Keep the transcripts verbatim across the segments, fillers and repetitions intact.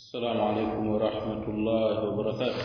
السلام عليكم ورحمة الله وبركاته.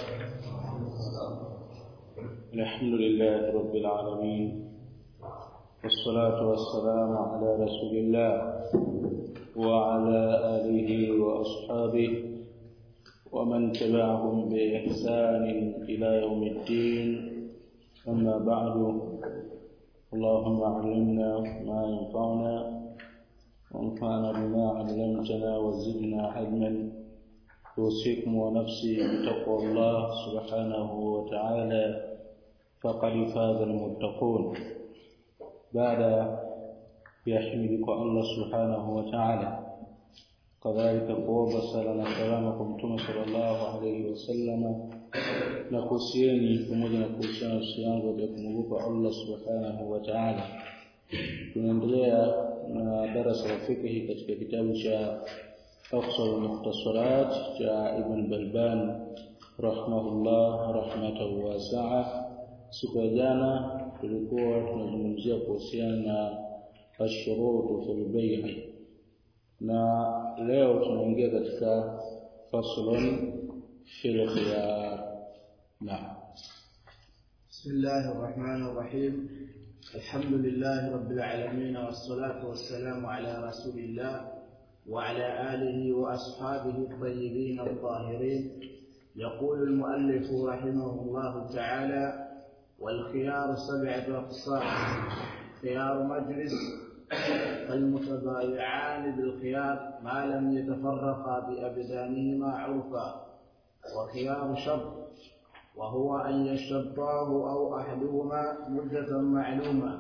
الحمد لله رب العالمين، والصلاة والسلام على رسول الله وعلى آله وأصحابه ومن تبعهم بإحسان إلى يوم الدين. أما بعد، اللهم علمنا ما ينفعنا وانفعنا بما علمتنا وزدنا علما. أوصيكم ونفسي بتقوى الله سبحانه وتعالى، فقد فاز المتقون. بعد يحمدك الله سبحانه وتعالى، كذلك قوم صلى سلامكم صلى الله عليه وسلم. nakusieni pamoja na kuhusiana usiangu ya kumwogopa Allah subhanahu wa ta'ala. Tunaendelea na darasa la fiqh katika kitabu cha أقصر المختصرات جاء ابن بلبان رحمه الله رحمة واسعة. siku ya jana tulikuwa tunazungumzia kuhusiana na ashurut fil bay', na leo tunaingia katika faslun fil khiyar. Naam. Bismillahir Rahmanir Rahim. Alhamdulillahi Rabbil Alamin, wassalatu wassalamu ala Rasulillah وعلى آله وأصحابه الطيبين الطاهرين. يقول المؤلف رحمه الله تعالى: والخيار سبعة أقسام: خيار مجلس، فالمتبايعان بالخيار ما لم يتفرقا بأبدانهما عرفا. وخيار شرط، وهو أن يشترطاه أو أحدهما مدة معلومة،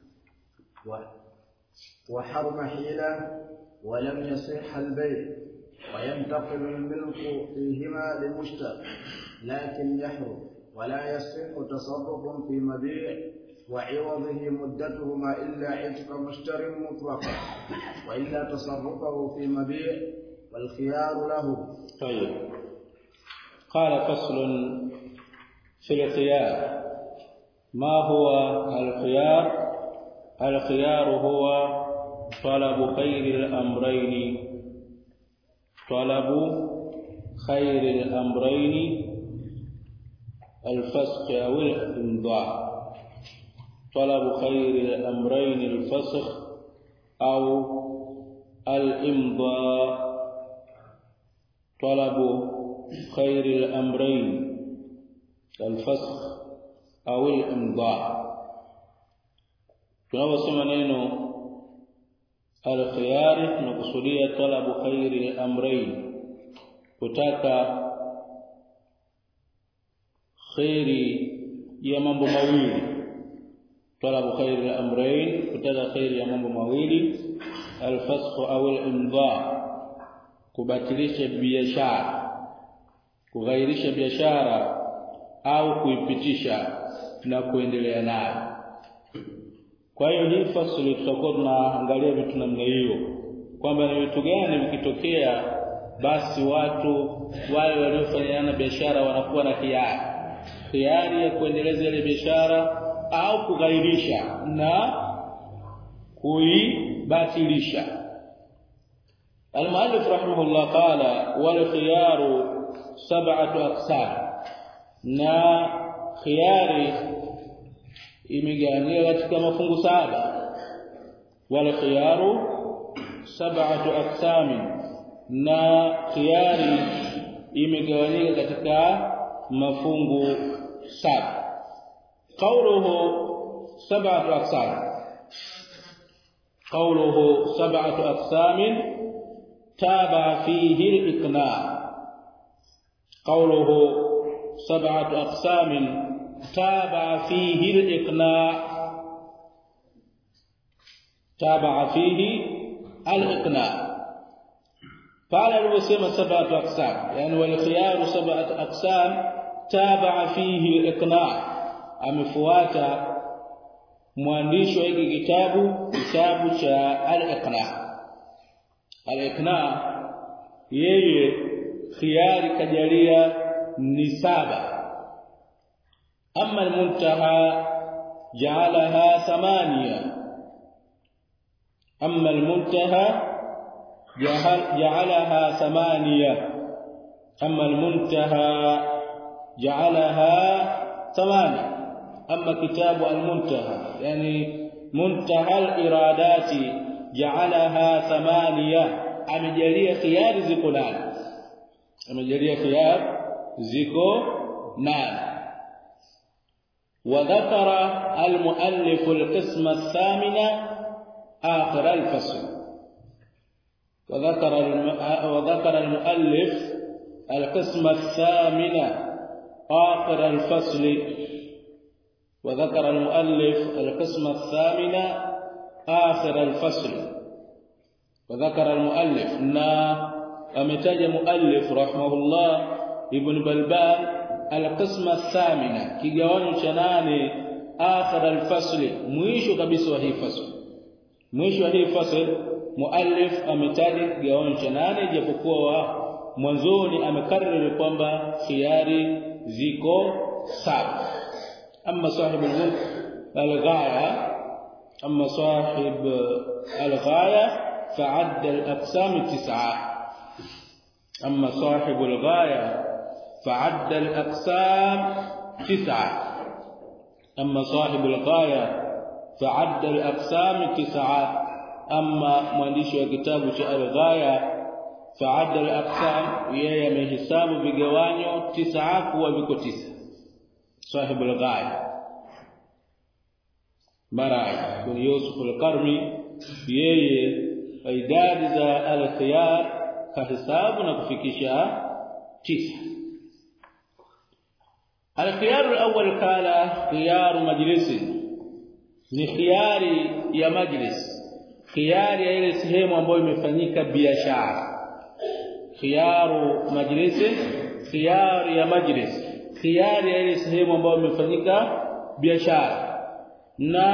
وحرم حيلة ولم يصح البيع، وينتقل الملك فيهما للمشتري لكن يحرم، ولا يصح تصرف في مبيع وعوضه مدتهما إلا عتق مشتر مطلقا، وإلا تصرفه في مبيع والخيار له. طيب، قال فصل في الخيار. ما هو الخيار؟ الخيار هو طلب خير الأمرين طلب خير الأمرين الفسخ أو الإمضاء. طلب خير الأمرين الفسخ أو الإمضاء. طلب خير الأمرين الفسخ أو الإمضاء. tunasema neno al-khiyar tunakusudia talabu khairi al-amrayn, kutaka khairi ya mambo mawili. Talabu khairi al-amrayn, kutaka khairi ya mambo mawili: al-fasq au al-imdha, kubatilisha biashara, kughairisha biashara au kuipitisha na kuendelea nayo. Kwa hiyo hii fasili tutakuwa tunaangalia vitu namna hiyo, kwamba ni vitu gani vikitokea basi watu wale waliofanyana biashara wanakuwa na hiari hiari ya kuendeleza ile biashara au kughairisha na kuibatilisha. Al-muallif rahimahullah qala: wal khiyaru sab'atu aqsam. Na khiyari imegawanyika katika mafungu saba. Wal khiyaru sab'atu aqsam, na khiyari imegawanyika katika mafungu saba. Qawluhu sab'atu aqsam, qawluhu sab'atu aqsam taba fihi al-iqna'. qawluhu sab'atu aqsam تابع فيه الإقناع. تابع فيه الإقناع. قال الوسيمة سبعة أقسام، يعني والخيار سبعة أقسام تابع فيه الإقناع. amefuata mwandishi wa hiki kitabu kitabu cha al-Iqna'. Al-Iqna' yeye khiyari kajalia ni saba. أما المنتهى جعلها ثمانية. أما المنتهى جعلها ثمانية أما المنتهى جعلها ثمانية. أما كتاب المنتهى يعني منتهى الإرادات جعلها ثمانية amejalia khiyari ziko nane amejalia khiyar ziko nane. وذكر المؤلف القسم الثامن آخر الفصل وذكر وذكر المؤلف القسم الثامن آخر الفصل وذكر المؤلف القسم الثامن آخر الفصل وذكر المؤلف نا امتاج مؤلف رحمه الله ابن بلبال القسم الثامن kigawanyo cha nane akhir al-fasl mwisho kabisa wa hii fasl mwisho wa hii fasl muallif ametaja kigawanyo cha nane japokuwa mwanzoni amekariri kwamba khiyari ziko saba. Amma sahib al-ghaya amma sahib al-ghaya فعد الأقسام تسعة. أما صاحب الغاية فعد الأقسام تسعة. أما صاحب الغاية فعد الأقسام تسعة. أما مؤلف كتاب الغاية فعد الأقسام yeye amehesabu vigawanyo tisa kuwa viko tisa. صاحب الغاية mara kun Yusuf al-Qarmi yeye idadi za al-khiyar kahesabu na kufikisha tisa. Al-khiyar al-awwal kala khiyar majlis ni khiyari ya majlis khiyari ya ile sehemu ambayo imefanyika biashara. Khiyaru majlis khiyari ya majlis khiyari ya ile sehemu ambayo imefanyika biashara. Na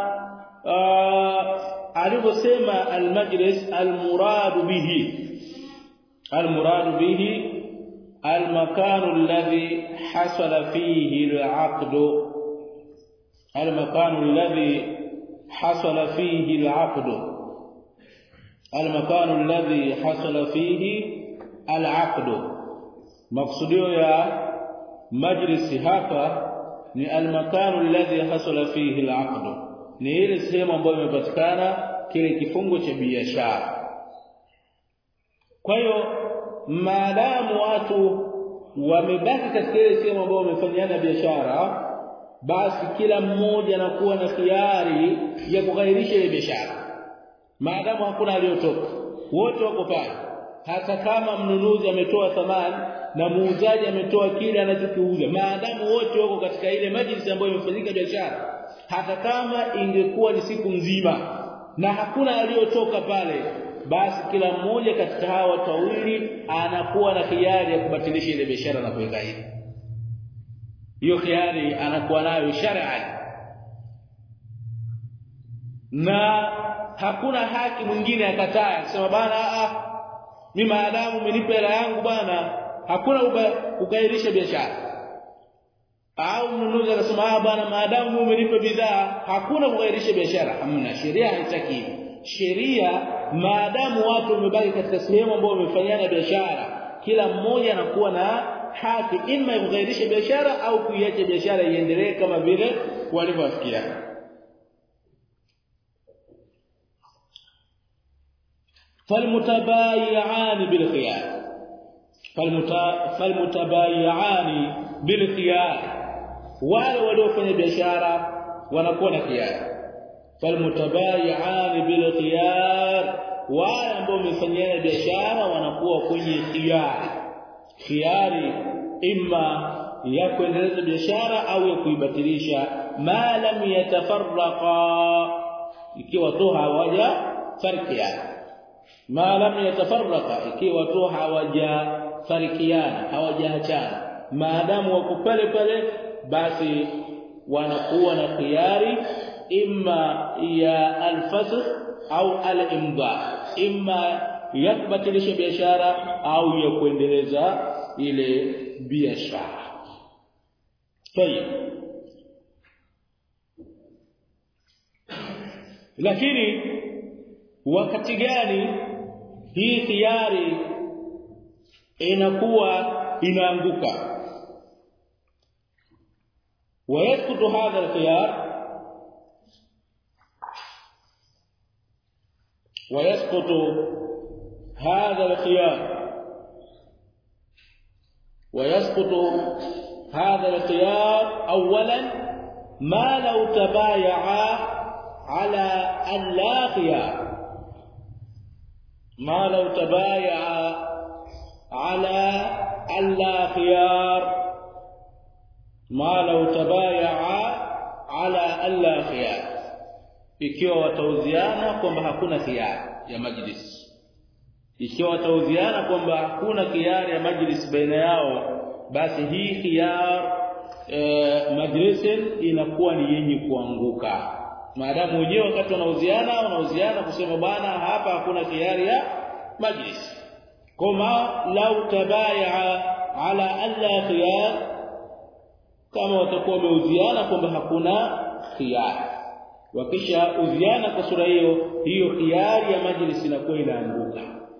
alivyosema al-majlis al-murad bihi al-murad bihi al-makan alladhi hasala fihi al-aqd al-makan alladhi hasala fihi al-aqd al-makan alladhi hasala fihi al-aqd. maqsudio ya majlis hapa ni al-makan alladhi hasala fihi al-aqd ni ile sehemu ambayo imepatikana kile kifungo cha biashara. Kwa hiyo maadamu watu wamebaki katika ile sehemu ambayo wamefanyana biashara, basi kila mmoja anakuwa na khiari ya kughairisha ile biashara. Maadamu hakuna aliyotoka, wote wako pale. Hata kama mnunuzi ametoa thamani na muuzaji ametoa kile anachokiuza, maadamu wote wako katika ile majlis ambayo imefanyika biashara, hata kama ingekuwa ni siku nzima na hakuna aliyotoka pale, basi kila mmoja katika hawa watu wawili anakuwa na khiari ya kubatilisha ile biashara na kuweka hivi. Hiyo khiari anakuwa nayo shar'an, na hakuna haki mwingine akataa kusema bana a mimi maadamu umenipa hela yangu bana, hakuna ukairisha biashara. Au mnunuzi anasema ah bwana maadamu umenipa bidhaa hakuna kugairisha biashara. Hamna, sheria haitaki. Sheria maadamu watu wamebaki katika sehemu ambayo wamefanyana biashara, kila mmoja anakuwa na haki ima kugairisha biashara au kuiacha biashara iendelee kama vile walivyofikiana. falmutabayi'an bil khiyar falmutabayi'an bil khiyar wale waliofanya biashara wanakuwa na khiyar. falmutabayi'an bil khiyar wale ambao wamefanyana biashara wanakuwa kwenye khiyar. Khiyari imma ya kuendeleza biashara au ya kuibatilisha, ma lam yatafarraqa, ikiwa tu hawaja farikiana. ma lam yatafarraqa, ikiwa tu hawaja farikiana, hawajaachana, maadamu wako pale pale, basi wanakuwa na khiyari imma ya al-fasl au al-imda, imma ya kubatilisha biashara au ya kuendeleza ile biashara. Tayeb, lakini wakati gani hii khiyari inakuwa inaanguka. ويسقط هذا الخيار ويسقط هذا الخيار ويسقط هذا الخيار اولا ما لو تبايعا على ان لا خيار ما لو تبايعا على ان لا خيار ما لو تبايعا على ان لا خيار ikiwa watauziana kwamba hakuna khiyar ya majlis ikiwa watauziana kwamba hakuna khiyar ya majlis baina yao basi hii khiyar e, majlisin inakuwa ni yenye kuanguka maadamu wenyewe wakati wanauziana wanauziana kusema bwana hapa hakuna khiyar ya majlis kama lau tabaya ala alla khiyar kama watakuwa wameuziana kwamba hakuna khiyar wakisha uziana kwa sura hiyo hiyo khiyari ya majlis inakuwa inaanguka.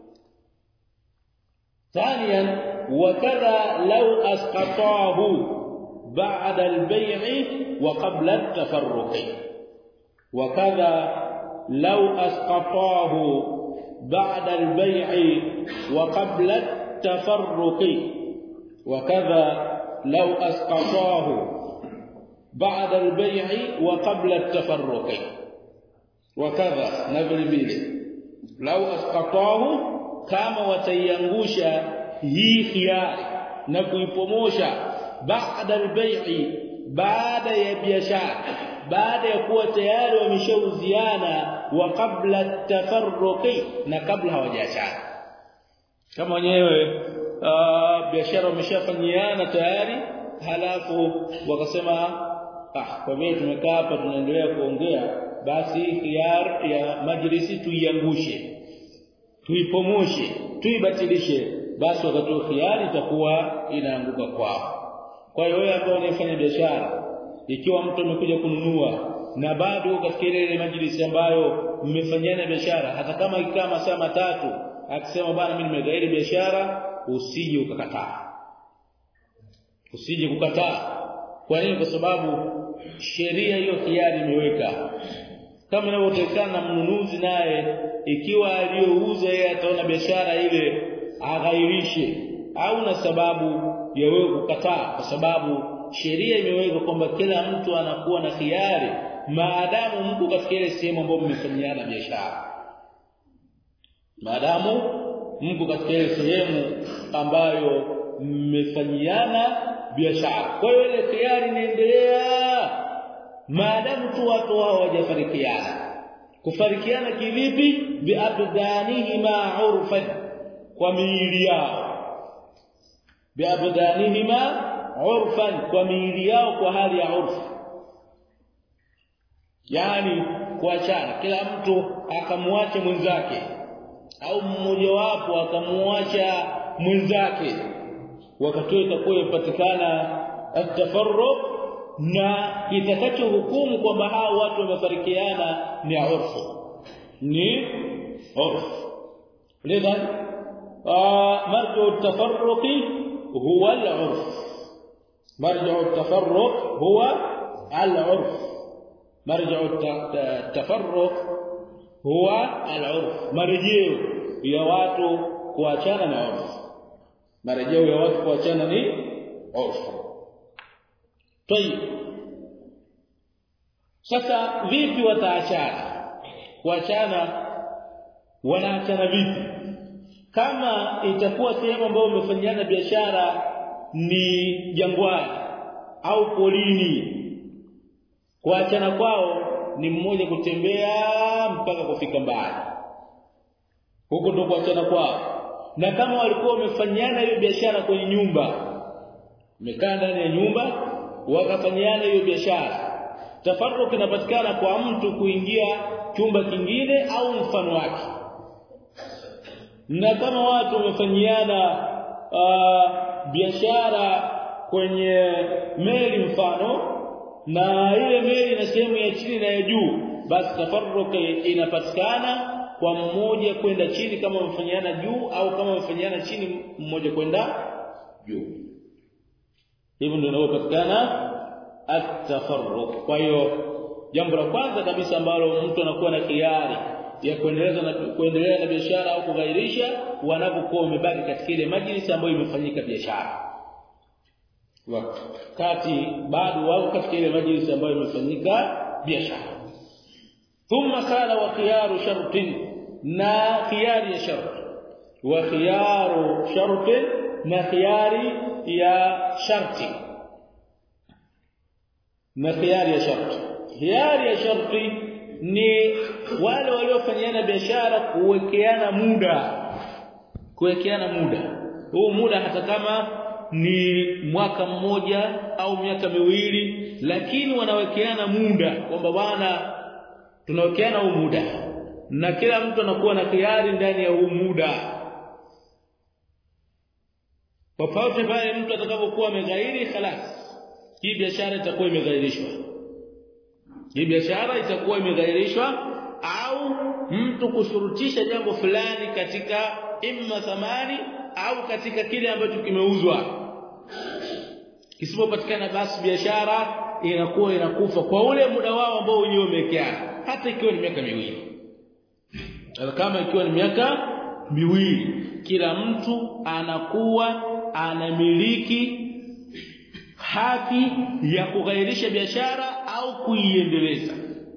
ثانيا وكذا لو اسقطاه بعد البيع وقبل التفرق وكذا لو اسقطاه بعد البيع وقبل التفرق وكذا لو اسقطاه بعد البيع وقبل التفرق وكذا نبل بيله لو اسقطاه kama wataiangusha hii khiyari na kuipomosha baada al-bai'i baada ya biashara baada ya kuwa tayari wameshauziana wa kabla at-tafarruqi na kabla hawajaachana kama wenyewe biashara wameshafanyiana tayari halafu wakasema ah kwa vile tumekaa hapa tunaendelea kuongea basi khiyar ya majlisi tuiangushe tuipomoshe tuibatilishe basi wakati khiyari itakuwa inaanguka kwao. Kwa hiyo wewe ambao unafanya biashara ikiwa mtu amekuja kununua na bado katika ile majlisi ambayo mmefanyana biashara hata kama ikaa masaa matatu akisema bwana mimi nimegairi biashara usije ukakataa usije kukataa kwa nini kwa sababu sheria hiyo khiyari imeweka kama inavyotekana mnunuzi naye ikiwa aliyouza yeye ataona biashara ile aghairishe au na sababu ya wewe kukataa kwa sababu sheria imeweka kwamba kila mtu anakuwa na khiyari maadamu mko katika ile sehemu ambayo mmefanyana biashara maadamu mko katika ile sehemu ambayo mmefanyana biashara kwa hiyo ile khiyari inaendelea maadamu tu watu hao hawajafarikiana kufarikiana kivipi biabdanihima urfan kwa miili yao biabdanihima urfan kwa miili yao kwa hali ya urfu yani kuachana kila mtu akamwacha mwenzake au mmoja wapo akamwacha mwenzake wakati itakuwa ipatikana at-tafarruq na kitakacho hukumu kwamba hao watu wamefarikiana ni urfu ni urfu lidhan marju at-tafarruqi huwa al-urf marju at-tafarruq huwa al-urf marju at-tafarruq huwa al-urf marjeo ya watu kuachana na urfu marjeo ya watu kuachana ni urfu طيب sasa vipi wataachana kuachana wanaachana vipi kama itakuwa sehemu ambayo umefanyana biashara ni jangwani au polini kuachana kwao ni mmoja kutembea mpaka kufika mbali huko ndo kuachana kwao na kama walikuwa wamefanyana hiyo biashara kwenye nyumba umekaa ndani ya nyumba wakafanyana hiyo biashara tafarruq inapatikana kwa mtu kuingia chumba kingine au mfano wake na kama watu wamefanyiana uh, biashara kwenye meli mfano na ile meli na sehemu ya chini na ya juu basi tafarruq inapatikana kwa mmoja kwenda chini kama wamefanyiana juu au kama wamefanyiana chini mmoja kwenda juu. Hivyo ndio inayopatikana at-tafarruq. Kwa hiyo jambo la kwanza kabisa ambalo mtu anakuwa na hiari ya kuendeleza na kuendelea na biashara au kughairisha wanapokuwa wamebaki katika ile majlisi ambayo imefanyika biashara. Wakati bado wao katika ile majlisi ambayo imefanyika biashara. Thumma kala wa khiyaru shartin, na khiyari ya shart. Wa khiyaru shartin, na khiyari ya sharti. Na khiyari ya sharti. Khiyari ya sharti ni wale waliofanyana biashara kuwekeana muda. Kuwekeana muda. Huu muda hata kama ni mwaka mmoja au miaka miwili, lakini wanawekeana muda kwamba bwana tunawekeana huu muda na kila mtu anakuwa na khiari ndani ya huu muda. Tofauti pale mtu atakapokuwa ameghairi khalas, hii biashara itakuwa imeghairishwa. Hii biashara itakuwa imeghairishwa au mtu kushurutisha jambo fulani katika imma thamani au katika kile ambacho kimeuzwa. Kisipopatikana basi biashara inakuwa inakufa kwa ule muda wao ambao wenyewe wamewekeana, hata ikiwa ni miaka miwili. Kama ikiwa ni miaka miwili, kila mtu anakuwa anamiliki haki ya kughairisha biashara au kuiendeleza.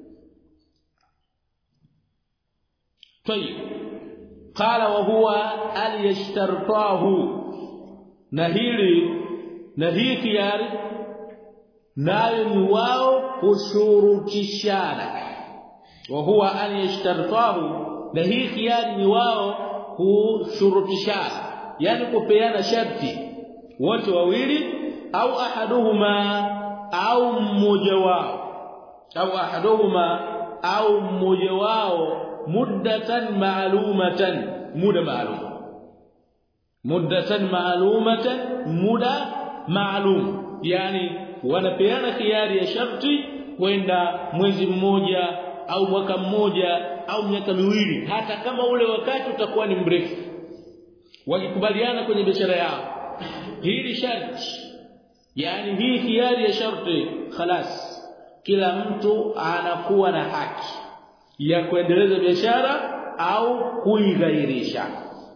Tayeb, qala wa huwa al-yashtartahu, na hili na hii khiyari nayo ni wao kushurutishana. Wa huwa al-yashtartahu, na hii khiyari ni wao kushurutishana, yani kupeana sharti wote wawili au ahaduhuma au mmoja wao au ahaduhuma au mmoja wao muddatan ma'lumatan, muda maalum, muddatan ma'lumatan, muda maalum, yani wanapeana khiari ya sharti kwenda mwezi mmoja au mwaka mmoja au miaka miwili, hata kama ule wakati utakuwa ni mrefu. Wakikubaliana kwenye biashara yao hili sharti, yani hii khiari ya sharti, khalas kila mtu anakuwa na haki ya kuendeleza biashara au kuighairisha.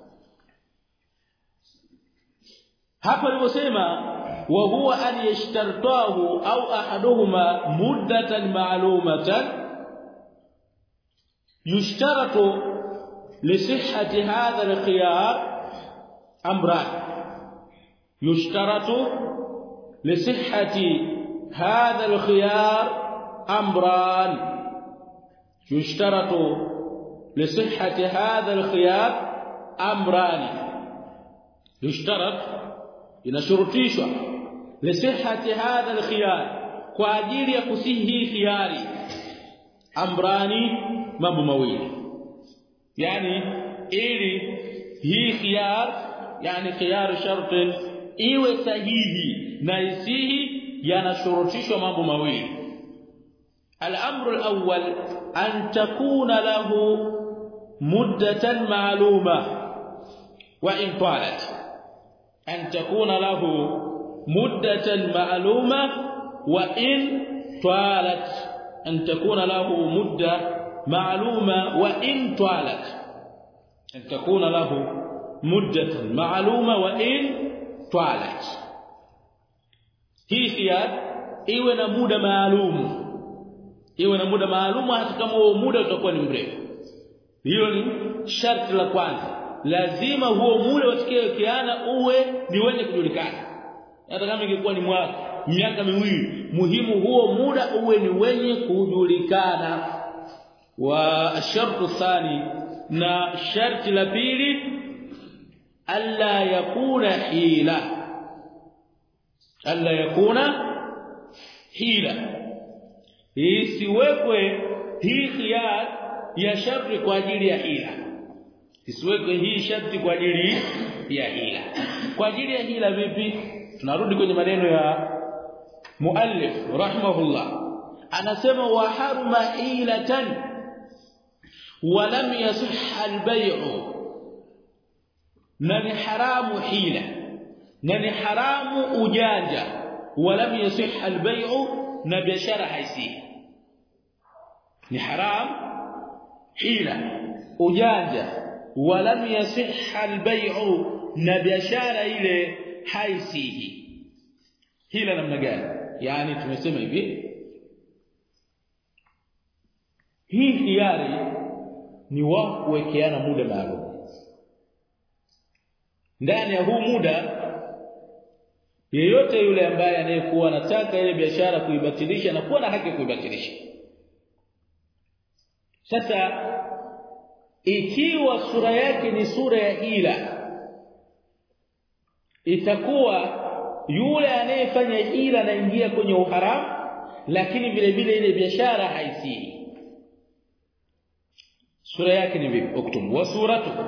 Hapa aliposema wa huwa an yashtartahu au ahaduhuma muddatan ma'lumatan, yushtaratu li sihhati hadha al-khiyar amran. Yushtaratu li sihhati hadha al-khiyar amran. يشترط لصحة هذا الخيار أمران. يشترط inashurutishwa lisihhati hadha alkhiyar, kwa ajili ya kusihi khiyari, amrani, mambo mawili. Yani ili hii khiyar, yani khiyar shartin iwe sahihi na isihi, yanashurutishwa mambo mawili. الأمر الأول أن تكون له مدة معلومة وإن طالت. أن تكون له مدة معلومة وإن طالت. أن تكون له مدة معلومة وإن طالت. أن تكون له مدة معلومة وإن طالت. هي خيار iwe na muda maalum, iwe na muda maalum hata kama huo muda utakuwa ni mrefu. Hilo ni sharti la kwanza. Lazima huo muda utakayokiana uwe ni wenye kujulikana. Hata kama ingekuwa ni mwaka, miaka miwili, muhimu huo muda uwe ni wenye kujulikana. Wa shartu thani, na sharti la pili, alla yakuna hila. Alla yakuna hila, isiwekwe hii khiyar ya sharti kwa ajili ya hila. Isiwekwe hii sharti kwa ajili ya hila. Kwa ajili ya hila vipi? Tunarudi kwenye maneno ya muallif rahimahullah, anasema wa haruma hilatan ولم يصح البيع نني حرام حيلة نني حرام أجاجة ولم يصح البيع نبيشارة حيسيه ni haram hila ujanja walam yasihha albay'u na biashara ile haisihi hila namna gani yani tumesema hivi hii hiari ni wa kuwekeana muda maalum ndani ya huu muda yeyote yule ambaye anayekuwa anataka ile biashara kuibatilisha na kuwa na haki kuibatilisha. Sasa ikiwa sura yake ni sura ya hila, itakuwa yule anayefanya hila anaingia kwenye uharamu, lakini vile vile ile biashara haisii. Sura yake ni vipi? Uktum wa suratuhu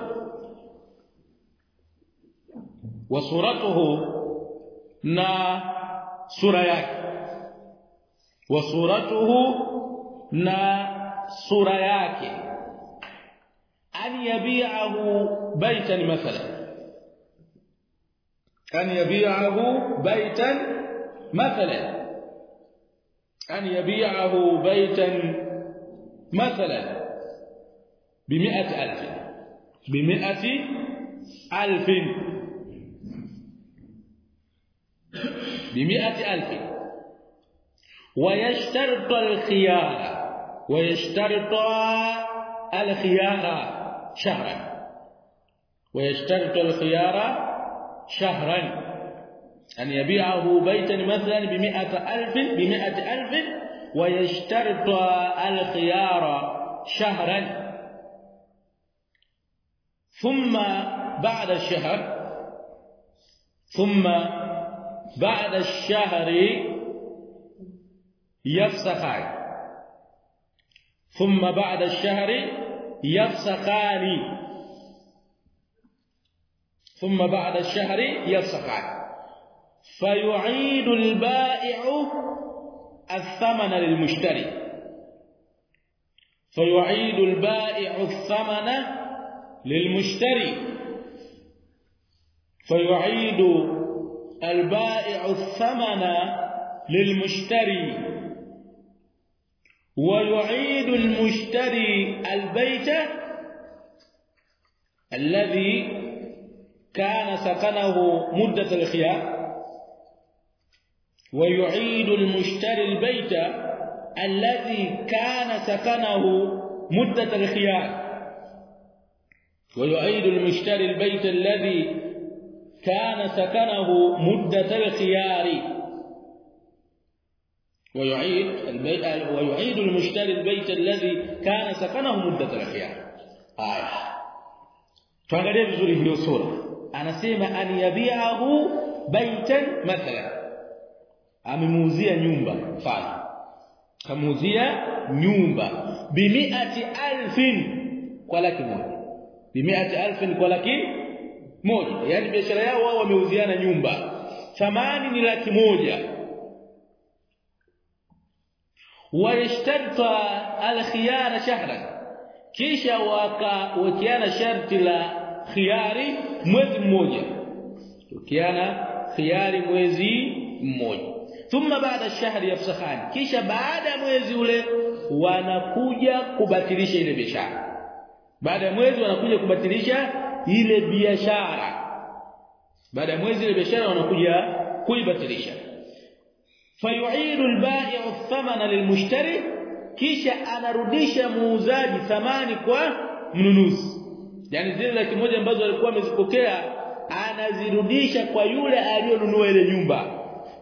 wa suratuhu na sura yake wa suratuhu na sura yake an yabi'ahu baytan mathalan an yabi'ahu baytan mathalan an yabi'ahu baytan mathalan بمئة ألف بمئة ألف بمئة ألف ويشترط الخيار ويشترط الخيار شهرا ويشترط الخيار شهرا أن يبيعه بيتا مثلا بمئة ألف بمئة ألف ويشترط الخيار شهرا ثم بعد الشهر ثم بعد الشهر يفسخان ثم بعد الشهر يفسخان ثم بعد الشهر يفسخان فيعيد البائع الثمن للمشتري فيعيد البائع الثمن للمشتري فيعيد البائع الثمن للمشتري ويعيد المشتري البيت الذي كان سكنه مدة الخيار ويعيد المشتري البيت الذي كان سكنه مدة الخيار ويعيد المشتري البيت الذي كان سكنه مدة الخيار ويعيد البيت ويعيد المشتري البيت الذي كان سكنه مدة الخيار. آية tuangalie vizuri hiyo sura. Anasema an yabi'ahu baitan mathalan, amemuuzia nyumba mfano, kamuuzia nyumba bimi'ati alfin, kwa laki moja, bimi'ati alfin kwa laki moja. Yani biashara yao wao wameuziana nyumba, thamani ni laki moja. Wayashtarta al-khiyara shahran, kisha wakawekeana sharti la khiyari mwezi mmoja, ukiana khiyari mwezi mmoja. Thumma baada ash-shahr yafsakhan, kisha baada ya mwezi ule wanakuja kubatilisha ile biashara. Baada ya mwezi wanakuja kubatilisha ile biashara, baada ya mwezi ile biashara wanakuja kuibatilisha. Fayu'idu al-bai'u ath-thamana lilmushtari, kisha anarudisha muuzaji thamani kwa mnunuzi. Yani zile laki moja ambazo alikuwa amezipokea anazirudisha kwa yule aliyonunua ile nyumba.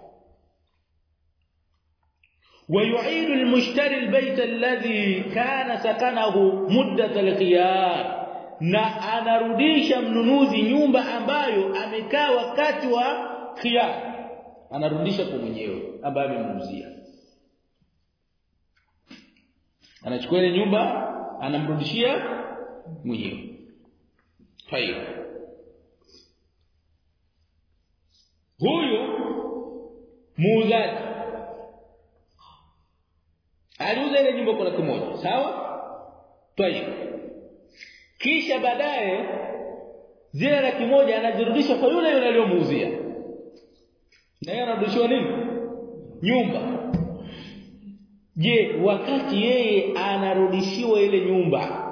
ويعيد المشتري البيت الذي كان سكنه مدة الخيار, na anarudisha mnunuzi nyumba ambayo amekaa wakati wa khiyar, anarudisha kwa mwenyewe ambaye amemuuzia. Anachukua ile nyumba anamrudishia mwenyewe. Haya, huyu muuzaji aliuza ile nyumba kwa laki moja, sawa? Tayeb, kisha baadaye zile laki moja anazirudisha kwa yule yule aliyomuuzia, na yeye anarudishiwa nini? Nyumba. Je, wakati yeye anarudishiwa ile nyumba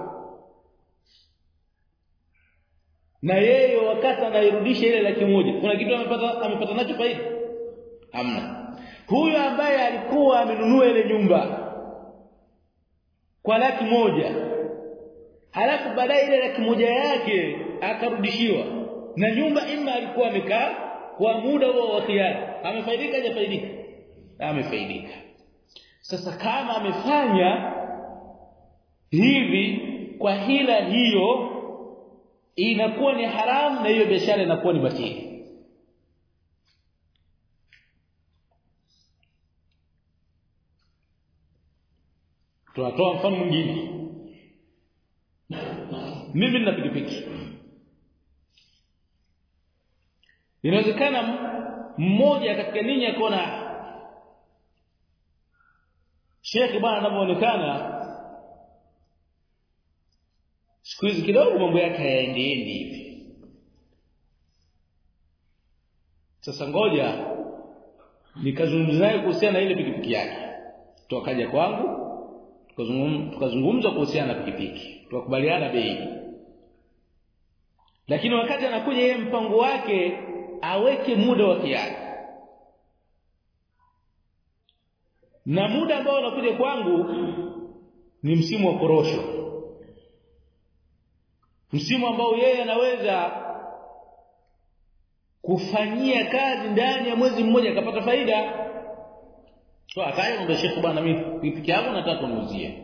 na yeye wakati anairudisha ile laki moja, kuna kitu amepata amepata nacho faida? Hamna. Huyo ambaye alikuwa amenunua ile nyumba kwa laki moja, halafu baadaye ile laki moja yake akarudishiwa, na nyumba ima alikuwa amekaa kwa muda huo wa khiari, amefaidika hajafaidika? Amefaidika. Sasa kama amefanya hivi kwa hila hiyo, inakuwa ni haramu na hiyo biashara inakuwa ni batili. Tunatoa mfano mwingine. Mimi nina pikipiki. Inawezekana mmoja katika ninyi akaona Sheikh bwana anavyoonekana siku hizi kidogo mambo yake hayaendendi hivi. Sasa ngoja nikazungumza naye kuhusiana na ile pikipiki yake. Tukaja kwangu tukazungumza tukazungumza kuhusiana na pikipiki, tukakubaliana bei. Lakini wakati anakuja yeye mpango wake aweke muda wa kiasi, na muda ambao anakuja kwangu ni msimu wa korosho, msimu ambao yeye anaweza kufanyia kazi ndani ya mwezi mmoja akapata faida. So akaja kumbe Sheikh bwana, mimi pikipiki yangu nataka kuniuzie.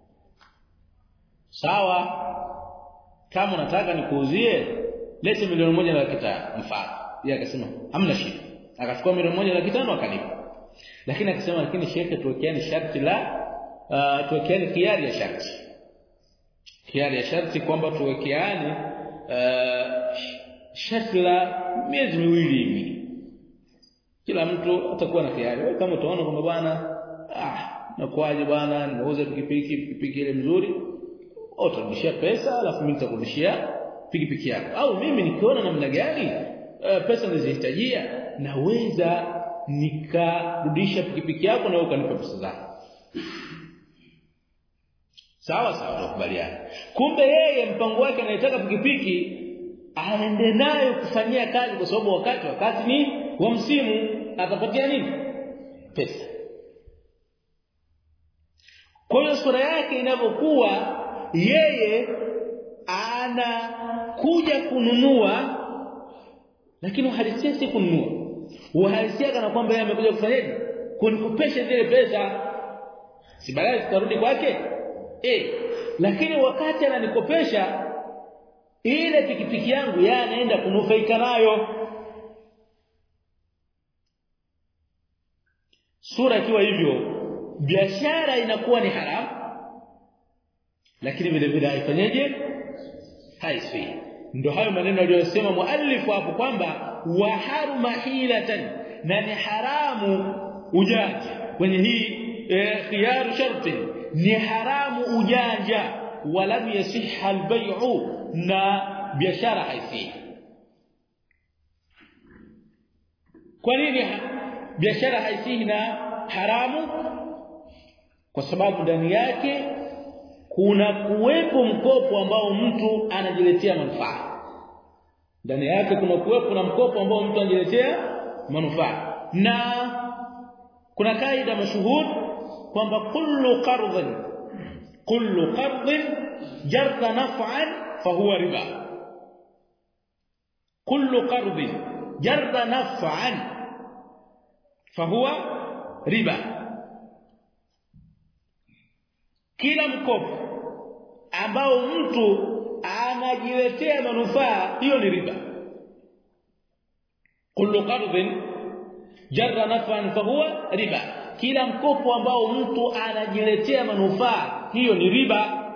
Sawa, kama unataka nikuuzie lete milioni moja na laki tano mfano. Yeye akasema hamna shida, akachukua milioni moja na laki tano akanipa. Lakini akasema lakini Sheikh, tuwekeane sharti la uh, tuwekeane kiari ya sharti. Kiari ya sharti kwamba tuwekeane uh, sharti la miezi miwili hivi. Kila mtu atakuwa na kiari. Wewe kama utaona kwamba bwana ah nakwaje bwana, nimeuza pikipiki pikipiki ile mzuri, utarudishia pesa alafu mimi nitakurudishia pikipiki yako. Au mimi nikiona namna gani uh, pesa nizihitajia, naweza nikarudisha pikipiki yako na wewe ukanipa pesa zako. Sawa sawa, tukubaliana. Kumbe yeye mpango wake anataka pikipiki aende nayo kufanyia kazi, kwa sababu wakati wakati ni wa msimu, atapatia nini? Pesa. Kwa hiyo sura yake inavyokuwa, yeye anakuja kununua lakini uhalisia si kununua. Uhalisia kana kwamba yeye amekuja kufanyaje? Kunikopesha zile pesa, si baadaye zitarudi kwake. Eh, lakini wakati ananikopesha ile pikipiki yangu, yeye anaenda kunufaika nayo. Sura ikiwa hivyo, biashara inakuwa ni haramu, lakini vile vile haifanyeje? Haiswi. Ndio hayo maneno aliyosema muallifu hapo kwamba wa haruma hilatan, na ni haramu ujanja. Kwenye hii eh, khiyaru sharti ni haramu ujanja, walam yasihha albay'u, na biashara haisi. Kwa nini biashara haisi na haramu? Kwa sababu ndani yake kuna kuwepo mkopo ambao mtu anajiletea manufaa. Ndani yake kuna kuwepo na mkopo ambao mtu anajiletea manufaa. Na kuna kaida mashuhuri kwamba kullu qardhin kullu qardhin jarra naf'an fahuwa riba. Kullu qardhin jarra naf'an fahuwa riba. Kila mkopo ambao mtu anajiletea manufaa, hiyo ni riba. Kullu qardhin jarra naf'an fahuwa riba. Kila mkopo ambao mtu anajiletea manufaa, hiyo ni riba.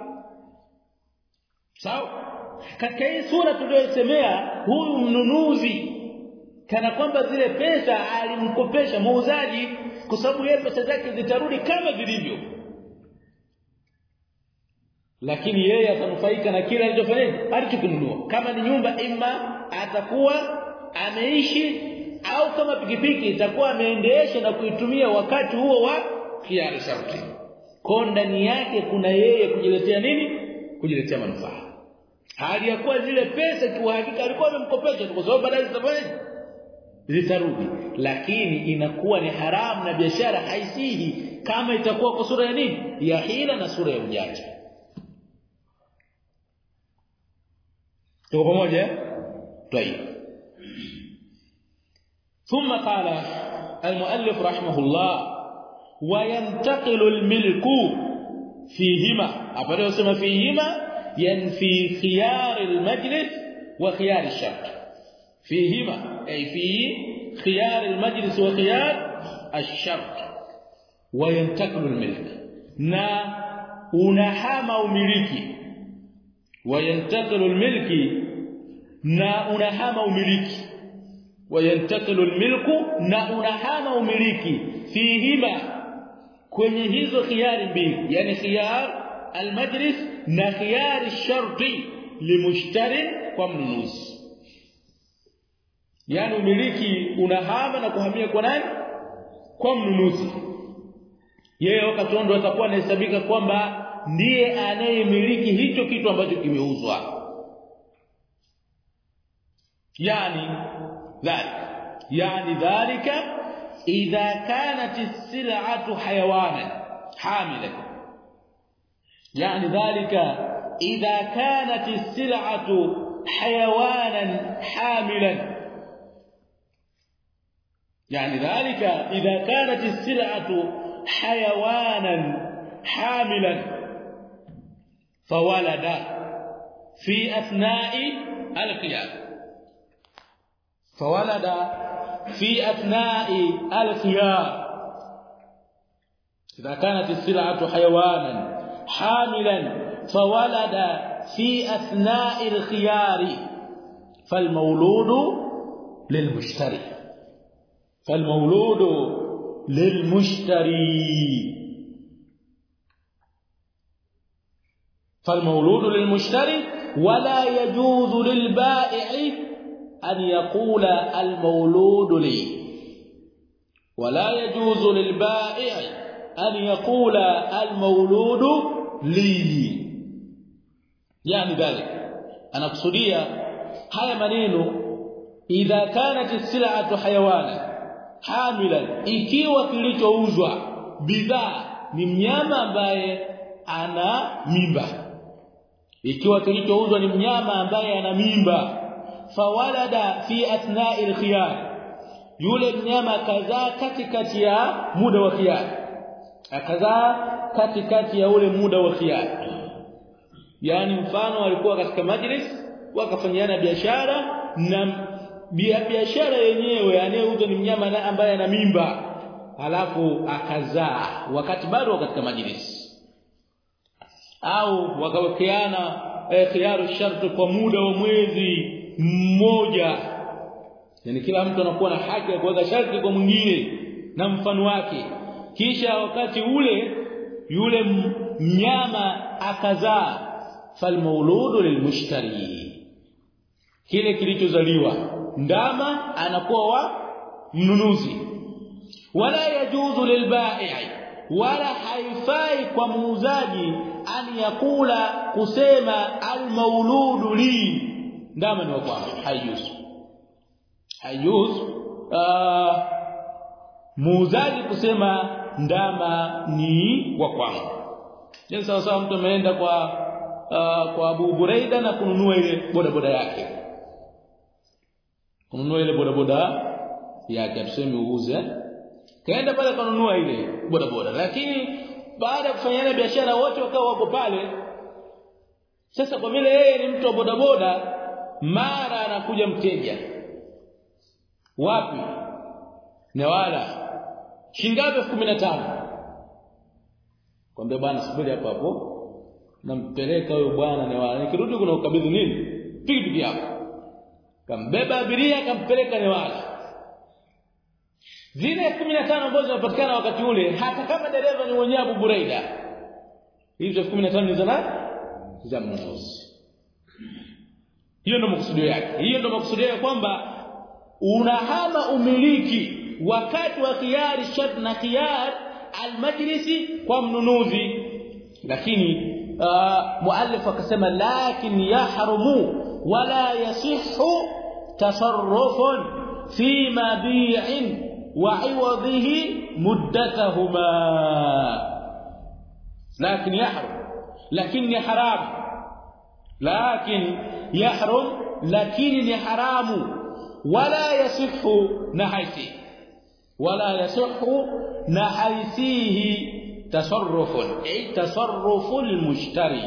Sawa? Katika hii sura tuliyosemea, huyu mnunuzi kana kwamba zile pesa alimkopesha muuzaji, kwa sababu yeye pesa zake zitarudi kama zilivyo. lakini yeye atanufaika na kile alichofanya alichokununua. Kama ni nyumba, ima atakuwa ameishi, au kama pikipiki itakuwa ameendesha na kuitumia wakati huo wa khiari sharti. Kwa ndani yake kuna yeye kujiletea nini? Kujiletea manufaa. Hali ya kuwa zile pesa kwa hakika alikuwa amemkopesha kwa sababu baadaye zitafanya zitarudi, lakini inakuwa ni haramu na biashara haisihi kama itakuwa kwa sura ya nini? Ya hila na sura ya ujanja. Tuko pamoja? طيب. ثم قال المؤلف رحمه الله وينتقل الملك فيهما. hapa leo sema فيهما ينفي خيار المجلس وخيار الشرط. فيهما أي في خيار المجلس وخيار الشرط. وينتقل الملك na unahama umiliki. وينتقل الملك na unahama umiliki. وينتقل الملك na unahama umiliki fihima, kwenye hizo khiyari mbili, yani khiyar almajlis na khiyar sharti limushtari kwa mnunuzi. Yani umiliki unahama na kuhamia kwa nani? Kwa mnunuzi. Yeye wakati ndo atakuwa anahesabika kwamba ndiye anayemiliki hicho kitu ambacho kimeuzwa. يعني ذلك يعني ذلك إذا كانت السلعة حيوانا حاملا. يعني ذلك إذا كانت السلعة حيوانا حاملا. يعني ذلك إذا كانت السلعة حيوانا حاملا فولد في أثناء القيام. فولد في أثناء الخيار. إذا كانت السلعة حيوانا حاملا فولد في أثناء الخيار فالمولود للمشتري. فالمولود للمشتري. فالمولود للمشتري ولا يجوز للبائع أن يقول المولود لي. ولا يجوز للبائع أن يقول المولود لي. يعني ذلك أنا أقصدية هاي منينو إذا كانت السلعة حيوانا حاملا, ikiwa kilichouzwa bidhaa ni mnyama ambaye ana mimba. Ikiwa kilichouzwa ni mnyama ambaye ana mimba, fawalada fi athna'i al-khiyar, yule mnyama kadhaa katikati ya muda wa khiyar, akazaa katikati ya ule muda wa khiyar. Yani mfano walikuwa katika majlis wakafanyana biashara, na biashara yenyewe anayeuza ni mnyama ambaye ana mimba, halafu akazaa wakati bado katika majlis, au wakawekeana eh, khiyaru sharti kwa muda wa mwezi mmoja. Yani kila mtu anakuwa na haki ya kuweka sharti kwa mwingine na mfano wake. Kisha wakati ule yule mnyama akazaa, falmauludu lilmushtari, kile kilichozaliwa ndama anakuwa wa mnunuzi. Wala yajuzu lilbai'i, wala haifai kwa muuzaji an yakula, kusema almauludu li, ndama ni wa kwangu. Hayuzu hayuzu uh, muuzaji kusema ndama ni wa kwangu. Ni sawa sawa mtu ameenda kwa uh, kwa Abu Buraida na kununua ile bodaboda yake, kununua ile bodaboda yake, tuseme uuze, kaenda pale kanunua ile bodaboda, lakini baada ya kufanyana biashara wote wakawa wako pale. Sasa kwa vile yeye ni mtu wa bodaboda, mara anakuja mteja, wapi Newala, shingapi elfu kumi na tano. Kwambia bwana subiri hapo hapo, nampeleka huyo bwana Newala, nikirudi kuna ukabidhi nini pikipiki yako. Kambeba abiria kampeleka Newala. Zile elfu kumi na tano ambazo zinapatikana wakati ule, hata kama dereva ni mwenye Abu Buraida, hizo elfu kumi na tano ni za nani? za mnunuzi. Hiyo ndio makusudio yake. Hiyo ndio makusudio ya kwamba unahama umiliki wakati wa khiyari shart na khiyar almajlisi kwa mnunuzi. Lakini uh, muallif akasema lakin yahrumu wala yasihhu tasarrufun fi mabi'in wa 'iwadhihi muddatahuma. Lakin yahrum, lakini haram, lakin yahrum, lakini ni haramu, wala yasihhu nahaisi, wala yasihhu nahaisihi tasarrufun ay tasarruful mushtari,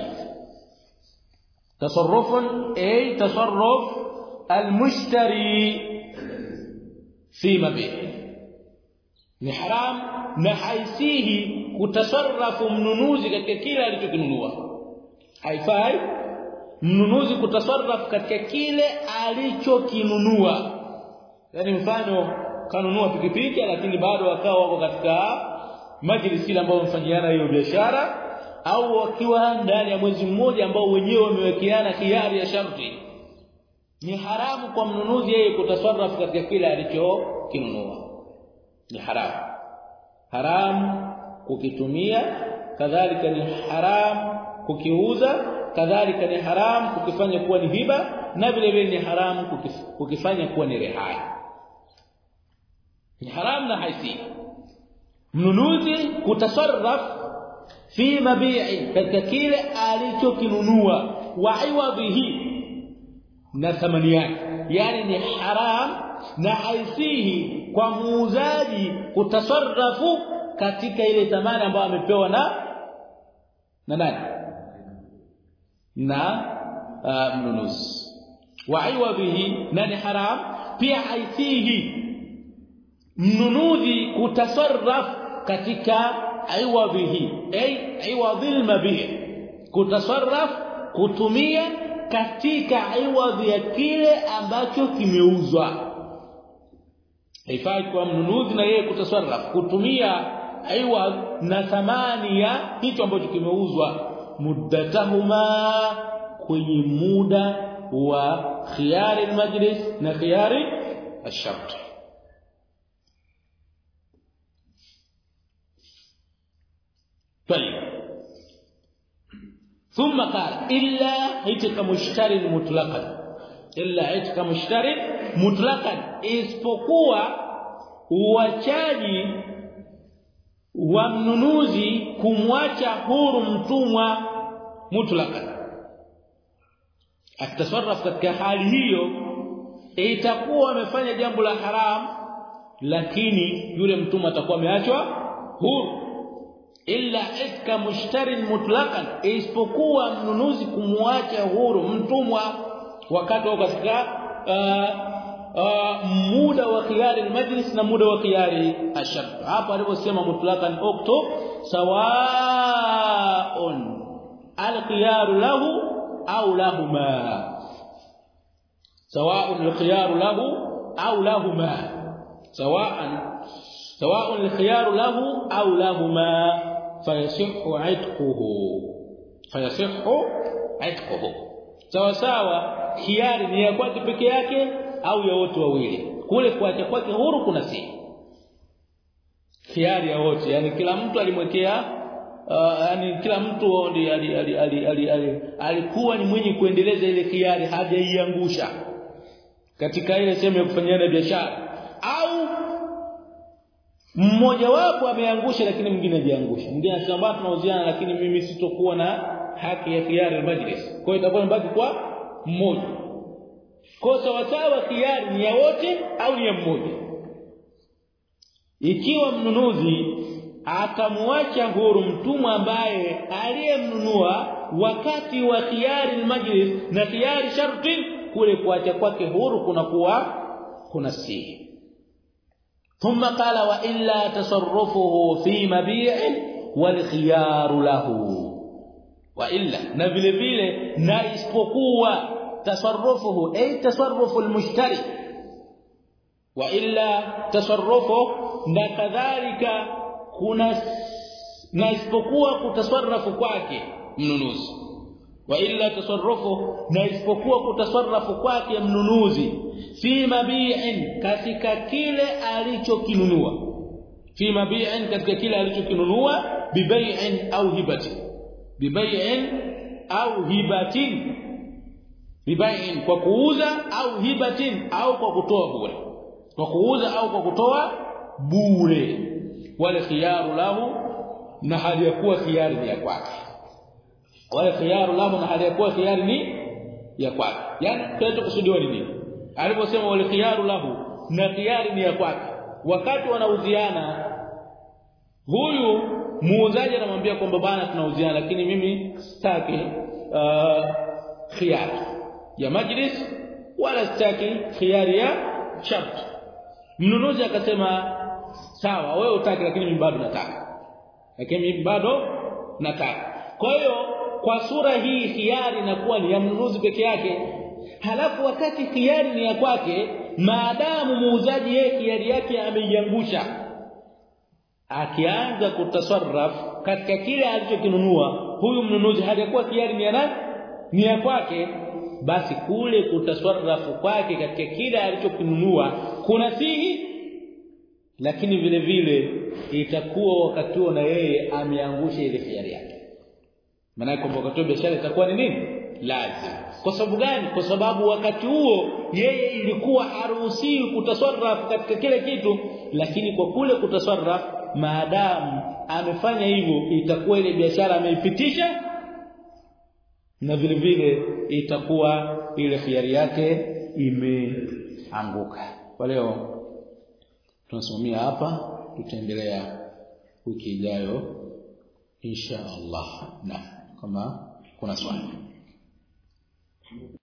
tasarrufun ay tasarruf almushtari fi mabi', ni haram nahaisihi kutasarrafu mnunuzi katika kile alichokinunua. Haifai mnunuzi kutasarrafu katika kile alichokinunua. Yaani mfano kanunua pikipiki lakini bado wakawa wako katika majlisi ile ambayo mfanyiana hiyo biashara, au wakiwa ndani ya mwezi mmoja ambao wenyewe wamewekeana khiari ya sharti, ni haramu kwa mnunuzi yeye kutasarrafu katika kile alichokinunua. Ni haramu. Haramu kukitumia, kadhalika ni haramu kukiuza, kadhalika ni haramu kukifanya kuwa ni hiba, na vile vile ni haramu kukifanya kuwa ni rehani. Ni haramu na haisi mnunuzi kutasarraf fi mabi'i, katika kile alichokinunua, wa iwadhihi, na thamani yake. Yani ni haram na haisihi kwa muuzaji kutasarrafu katika ile thamani ambayo amepewa na na nani na uh, mnunuzi. Wa iwadhihi, na ni haram pia haisihi mnunuzi kutasarraf katika iwadhihi ay iwadhil mabi', kutasarraf kutumia katika iwadhi ya kile ambacho kimeuzwa. Haifai kwa mnunuzi na yeye kutasarraf kutumia iwadh na thamani ya hicho ambacho kimeuzwa, muddatahuma, kwenye muda wa khiyari almajlis na khiyari ash-shart. طيب ثم قال الا عتق مشتري مطلقا، الا عتق مشتري مطلقا، isipokuwa uachaji wa mnunuzi kumwacha huru mtumwa mutlaqan. Atasarraf katika hali hiyo itakuwa amefanya jambo la haram, lakini yule mtumwa atakuwa ameachwa huru. Illa iska mushtarin mutlaqan, isipokuwa mnunuzi kumwacha huru mtumwa wakati wa katika uh, uh, muda wa khiyari almajlis na muda wa khiyari ashart. Hapa aliposema mutlaqan uktub sawaun alkhiyaru lahu au lahuma, sawaun alkhiyaru lahu au lahuma, sawaun sawaun alkhiyaru lahu au lahuma, fayasihhu itquhu, fayasihhu itquhu. Sawa sawa khiari ni ya kwake peke yake au ya wote wawili. Kule kuacha kwake huru kuna si khiari ya wote, yani kila mtu alimwekea uh, yani kila mtu ndiye alikuwa ni mwenye kuendeleza ile khiari, hajaiangusha katika ile sehemu ya kufanyana biashara, au mmoja wapo ameangusha lakini mwingine hajaangusha. Mwingine anasema tunauziana lakini mimi sitokuwa na haki ya khiyari majlis, kwa hiyo itakuwa mbaki kwa mmoja. Kwa sawa sawa khiyari ni ya wote au ni ya mmoja. Ikiwa mnunuzi atamwacha huru mtumwa ambaye aliyemnunua wakati wa khiyari majlis na khiyari sharti, kule kuacha kwake huru kuna kuwa kuna si. ثم قال والا تصرفه في مبيع والخيار له، والا na vile vile na isipokuwa tasarrufuhu ay tasarrufu almushtari, wa illa tasarrufu, na kadhalika kuna na isipokuwa kutasarrafu kwake mnunuzi, wa illa tasarrufu na isipokuwa kutasarrafu kwake mnunuzi fi mabi'in katika kile alichokinunua fi mabi'in katika kile alichokinunua bibay'in au hibatin bibay'in au hibatin bibay'in kwa kuuza au hibatin au kwa kutoa bure kwa kuuza au kwa kutoa bure wala khiyaru lahu na hali ya kuwa khiyari ni ya kwake wala khiyaru lahu na hali ya kuwa khiyari ni ya kwake yani kinachokusudiwa ni nini aliposema wala khiyaru lahu na khiyari ni ya kwake wakati wanauziana huyu muuzaji anamwambia kwamba bana tunauziana lakini mimi sitaki uh, khiyari ya majlis wala sitaki khiyari ya shart mnunuzi akasema sawa wewe utaki lakini mimi bado nataka lakini mimi bado nataka kwa hiyo kwa sura hii khiyari inakuwa ni ya mnunuzi peke yake halafu wakati khiyari ni ya kwake maadamu muuzaji yeye khiyari yake ameiangusha akianza kutasarraf katika kile alichokinunua huyu mnunuzi hajakuwa khiyari ni ya nani ni ya kwake basi kule kutasarrafu kwake katika kile alichokinunua kuna sihi lakini vile vile itakuwa wakati huo na yeye ameangusha ile khiyari yake maana kwamba wakati biashara itakuwa ni nini lazima kwa sababu gani kwa sababu wakati huo yeye ilikuwa haruhusiwi kutasarrafu katika kile kitu lakini kwa kule kutasarrafu maadamu amefanya hivyo itakuwa ile biashara ameipitisha na vile vile itakuwa ile khiyari yake imeanguka kwa leo tunasimamia hapa tutaendelea wiki ijayo insha Allah na kama kuna swali